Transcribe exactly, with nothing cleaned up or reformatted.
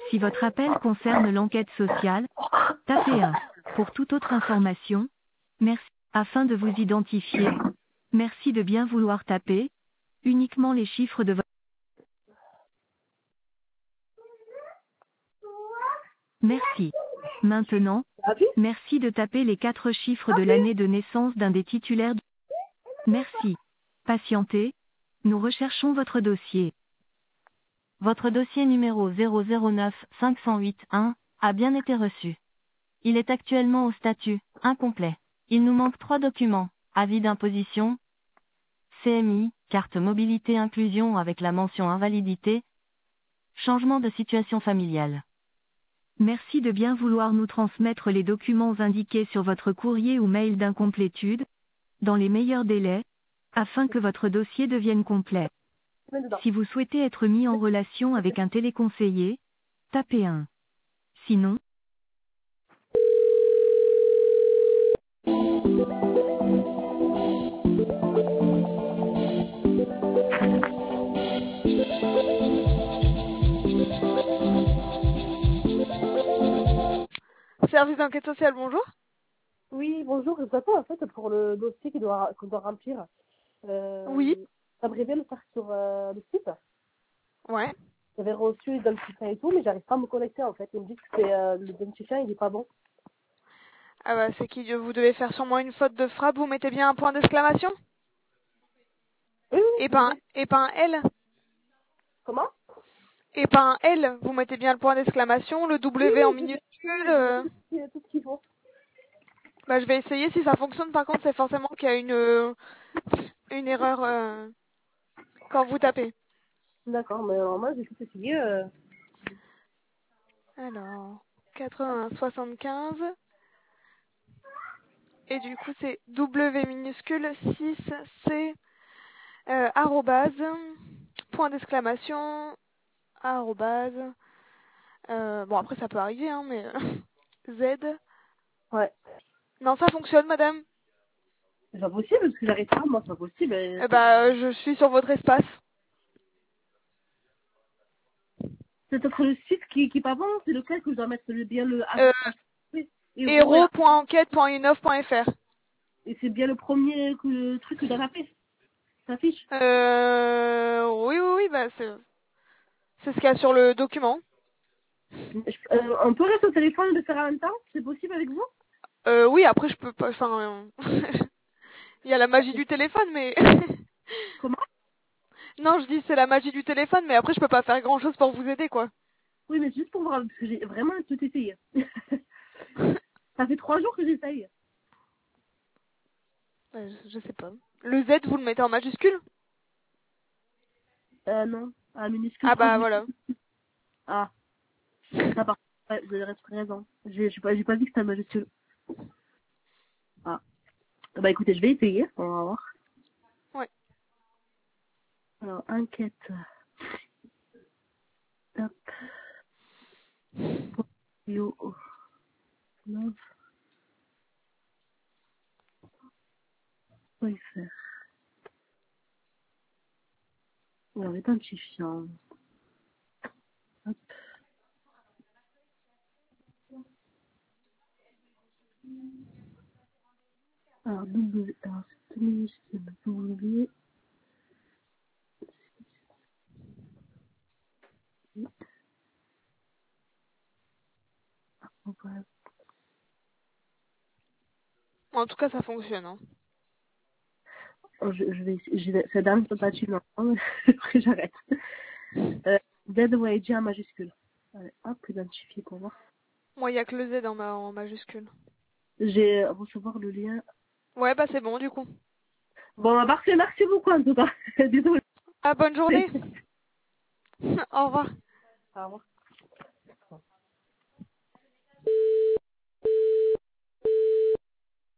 Si votre appel concerne l'enquête sociale, tapez un. Pour toute autre information, merci. Afin de vous identifier, merci de bien vouloir taper uniquement les chiffres de votre... Merci. Maintenant, merci de taper les quatre chiffres de l'année de naissance d'un des titulaires. de- Merci. Patientez. Nous recherchons votre dossier. Votre dossier numéro zéro zéro neuf cinq zéro huit un a bien été reçu. Il est actuellement au statut incomplet. Il nous manque trois documents. Avis d'imposition, C M I, carte mobilité inclusion avec la mention invalidité, changement de situation familiale. Merci de bien vouloir nous transmettre les documents indiqués sur votre courrier ou mail d'incomplétude, dans les meilleurs délais, afin que votre dossier devienne complet. Mets dedans. Si vous souhaitez être mis en relation avec un téléconseiller, tapez un. Sinon, Service d'enquête sociale, bonjour. Oui, bonjour, je vous appelle en fait pour le dossier qu'on doit, qu'on doit remplir. Euh, Oui. J'aimerais le faire sur euh, le site. Ouais. J'avais reçu l'identifiant et tout, mais j'arrive pas à me connecter en fait. Ils me disent que c'est, euh, l'identifiant il est pas bon. Ah bah c'est qui vous devez faire sûrement une faute de frappe, vous mettez bien un point d'exclamation Oui, oui, et c'est pas un, vrai. et pas un L Comment? et pas un L, vous mettez bien le point d'exclamation, le Oui, W en oui, je sais, minuscule. je sais euh. tout ce qui- tout ce qu'il faut. Bah je vais essayer si ça fonctionne. Par contre c'est forcément qu'il y a une euh, une erreur euh, quand vous tapez. D'accord, mais euh, moi j'ai tout essayé. Euh... Alors quatre-vingts soixante-quinze et du coup c'est W minuscule six C euh, arrobase point d'exclamation arrobase. Euh, bon, après, ça peut arriver, hein, mais... Z. Ouais. Non, ça fonctionne, madame. C'est pas possible parce que j'arrive pas, moi c'est pas possible. euh, Eh ben, euh, je suis sur votre espace. C'est peut-être le site qui, qui est pas bon, c'est lequel que je dois mettre le, bien le H, Euh, H, héros et, héros point enquête point innov point f r. et c'est bien le premier que, le truc que je dois taper. Ça affiche. Euh... Oui, oui, oui, bah, c'est... C'est ce qu'il y a sur le document. Je- euh, on peut rester au téléphone et le faire en même temps? C'est possible avec vous? Euh, oui, après, je peux pas... Enfin... euh, Il y a la magie du téléphone, mais... Comment? Non, je dis c'est la magie du téléphone, mais après, je peux pas faire grand-chose pour vous aider, quoi. Oui, mais c'est juste pour voir, parce que j'ai vraiment tout essayé. Ça fait trois jours que j'essaye. Euh, je je sais pas. Le Z, vous le mettez en majuscule? Euh, non. Ah, minuscule, Ah je crois que bah, je... voilà. Ah, ça part. Ouais, vous avez raison. J'ai j'ai pas, j'ai pas vu que c'était un majuscule. Ah. Bah écoutez, je vais essayer. On va voir. Ouais. Alors, enquête. Top. Yo. neuf. Quoi y faire? Alors, identifiant. Hop. Alors, double. Alors, c'est minuscule. W. Voilà. En tout cas, ça fonctionne, hein. Oh, je, je vais essayer. Je vais, c'est dans le tentative maintenant. Après, j'arrête. Euh, Z ou I G en majuscule. Allez, hop, identifier pour voir. Moi, il y a que le Z en, ma- en majuscule. J'ai à recevoir le lien. Ouais, bah c'est bon, du coup. Bon, bah, parfait, merci beaucoup en tout cas. Désolée. Ah, bonne journée. Au revoir. Au revoir.